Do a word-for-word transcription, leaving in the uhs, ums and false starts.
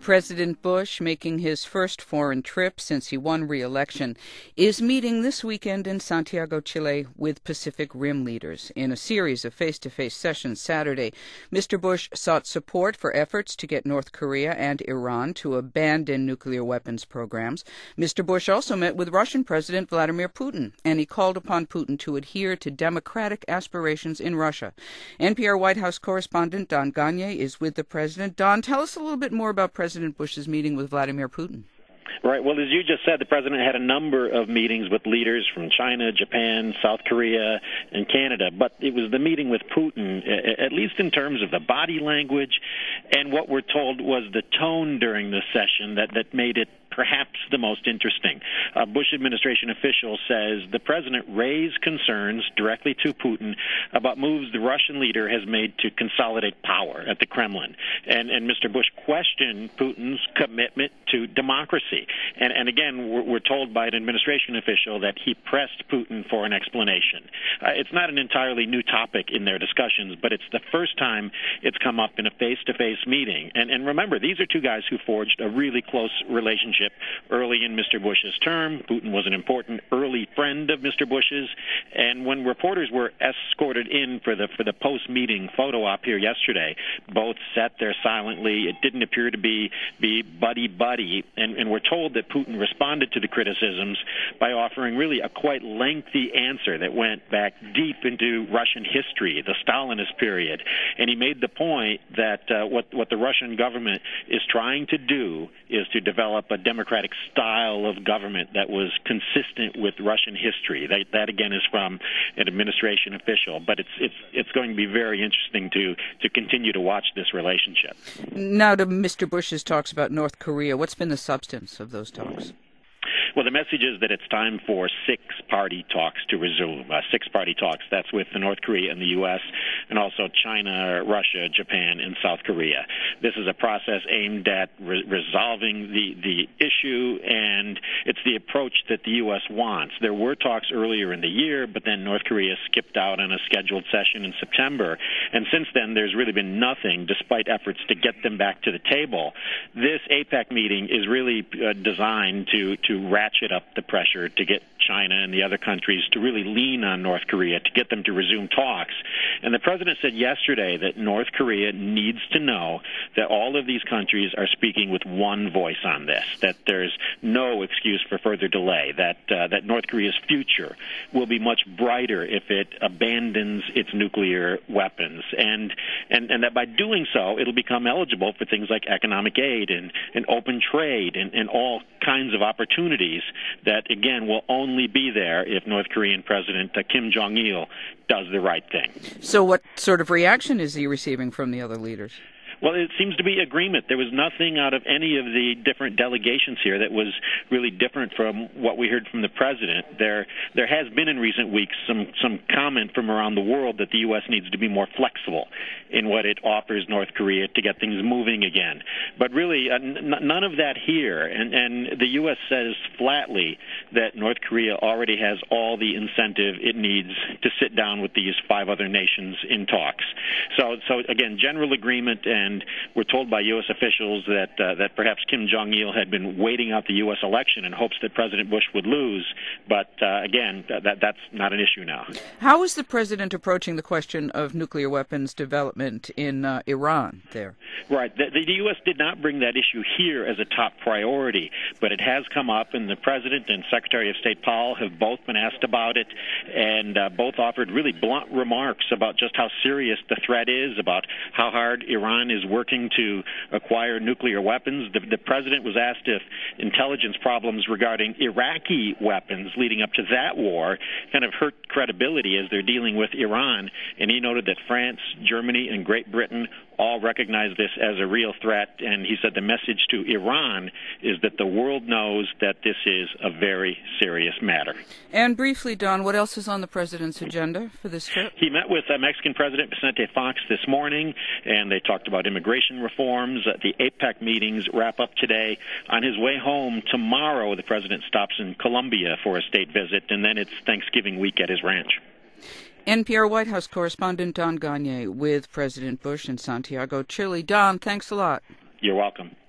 President Bush, making his first foreign trip since he won re-election, is meeting this weekend in Santiago, Chile, with Pacific Rim leaders. In a series of face-to-face sessions Saturday, Mister Bush sought support for efforts to get North Korea and Iran to abandon nuclear weapons programs. Mister Bush also met with Russian President Vladimir Putin, and he called upon Putin to adhere to democratic aspirations in Russia. N P R White House correspondent Don Gonyea is with the president. Don, tell us a little bit more about President Bush's meeting with Vladimir Putin. Right. Well, as you just said, the president had a number of meetings with leaders from China, Japan, South Korea, and Canada. But it was the meeting with Putin, at least in terms of the body language and what we're told was the tone during the session that, that made it perhaps the most interesting. A Bush administration official says the president raised concerns directly to Putin about moves the Russian leader has made to consolidate power at the Kremlin. And, and Mister Bush questioned Putin's commitment to democracy. And, and again, we're, we're told by an administration official that he pressed Putin for an explanation. Uh, it's not an entirely new topic in their discussions, but it's the first time it's come up in a face-to-face meeting. And, and remember, these are two guys who forged a really close relationship early in Mister Bush's term. Putin was an important early friend of Mister Bush's, and when reporters were escorted in for the for the post-meeting photo op here yesterday, both sat there silently. It didn't appear to be be buddy-buddy, and, and we're told that Putin responded to the criticisms by offering really a quite lengthy answer that went back deep into Russian history, the Stalinist period, and he made the point that uh, what what the Russian government is trying to do is to develop a democratic style of government that was consistent with Russian history. That, that again, is from an administration official. But it's it's it's going to be very interesting to to continue to watch this relationship. Now to Mister Bush's talks about North Korea. What's been the substance of those talks? Well, the message is that it's time for six-party talks to resume. Uh, six-party talks, that's with North Korea and the U S, and also China, Russia, Japan, and South Korea. This is a process aimed at re- resolving the, the issue, and it's the approach that the U S wants. There were talks earlier in the year, but then North Korea skipped out on a scheduled session in September, and since then there's really been nothing, despite efforts to get them back to the table. This APEC meeting is really uh, designed to, to ratchet up the pressure to get China and the other countries to really lean on North Korea to get them to resume talks. And the president said yesterday that North Korea needs to know that all of these countries are speaking with one voice on this, that there's no excuse for further delay, that uh, that North Korea's future will be much brighter if it abandons its nuclear weapons, and and, and that by doing so, it'll become eligible for things like economic aid and, and open trade and, and all kinds of opportunities that, again, will only be there if North Korean President uh, Kim Jong-il does the right thing. So what sort of reaction is he receiving from the other leaders? Well, it seems to be agreement. There was nothing out of any of the different delegations here that was really different from what we heard from the president. There there has been in recent weeks some, some comment from around the world that the U S needs to be more flexible in what it offers North Korea to get things moving again. But really, uh, n- none of that here. And, and the U S says flatly that North Korea already has all the incentive it needs to sit down with these five other nations in talks. So, so again, general agreement, and And we're told by U S officials that uh, that perhaps Kim Jong-il had been waiting out the U S election in hopes that President Bush would lose. But uh, again, that that's not an issue now. How is the president approaching the question of nuclear weapons development in uh, Iran there? Right. The, the U S did not bring that issue here as a top priority, but it has come up, and the president and Secretary of State Powell have both been asked about it, and uh, both offered really blunt remarks about just how serious the threat is, about how hard Iran is working to acquire nuclear weapons. The, the president was asked if intelligence problems regarding Iraqi weapons leading up to that war kind of hurt credibility as they're dealing with Iran, and he noted that France, Germany, and Great Britain all recognize this as a real threat, and he said the message to Iran is that the world knows that this is a very serious matter. And briefly, Don, what else is on the president's agenda for this trip? He met with uh, Mexican President Vicente Fox this morning, and they talked about immigration reforms. Uh, the APEC meetings wrap up today. On his way home tomorrow, the president stops in Colombia for a state visit, and then it's Thanksgiving week at his ranch. N P R White House correspondent Don Gonyea with President Bush in Santiago, Chile. Don, thanks a lot. You're welcome.